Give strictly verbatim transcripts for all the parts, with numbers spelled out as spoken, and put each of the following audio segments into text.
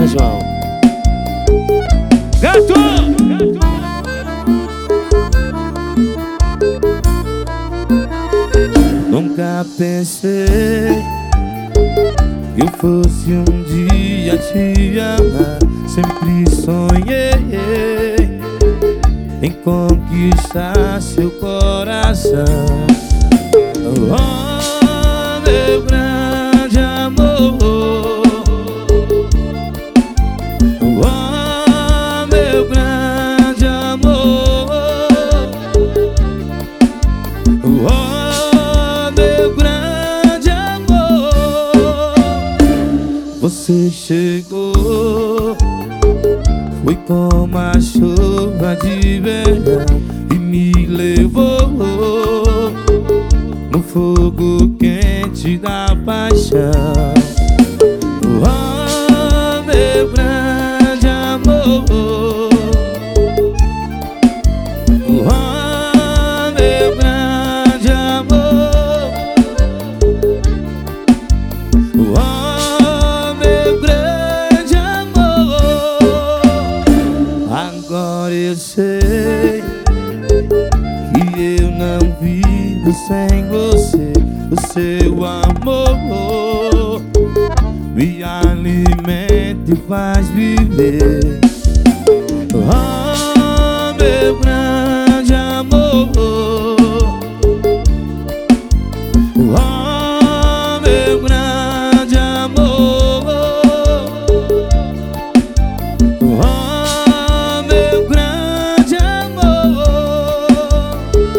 João. Gato! Nunca pensei que eu fosse um dia te amar. Sempre sonhei em conquistar seu coração. Oh, meu grande amor, oh, meu grande amor, oh, meu grande amor. Você chegou, foi como a chuva de verão e me levou no fogo quente da paixão. Oh, meu grande amor, oh, meu grande amor, oh, meu grande amor. Agora eu sei que eu não vivo sem você. O seu amor me alimenta e faz viver. Oh, meu grande amor, oh, meu grande amor, oh, meu grande amor.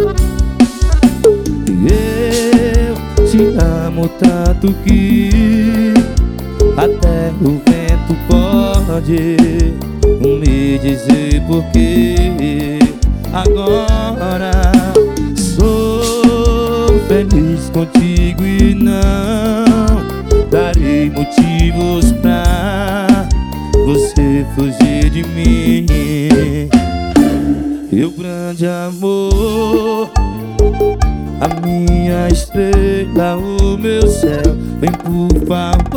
Eu te amo tanto que até o vento pode me dizer porquê. Agora sou feliz contigo e não darei motivos pra você fugir de mim. Meu grande amor, a minha estrela, o meu céu, vem por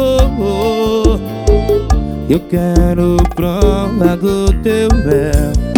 favor, eu quero provar do teu mel.